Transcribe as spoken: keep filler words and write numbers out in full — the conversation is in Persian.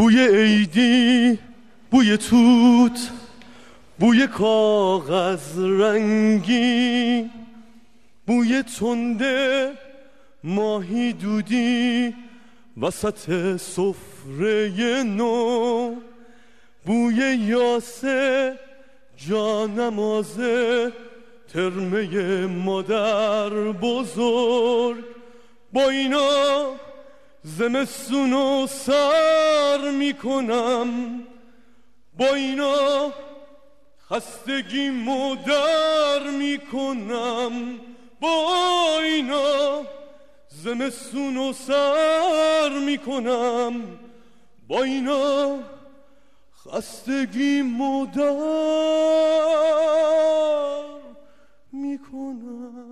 بوی عیدی، بوی توت، بوی کاغذ رنگی، بوی تنده ماهی دودی وسط سفره نو، بوی یاسه جانمازه ترمه مادر بزرگ. با اینا زمستونو سر میکنم، با اینا خستگیمو در میکنم، با اینا زمستونو سر میکنم، با اینا خستگیمو در میکنم.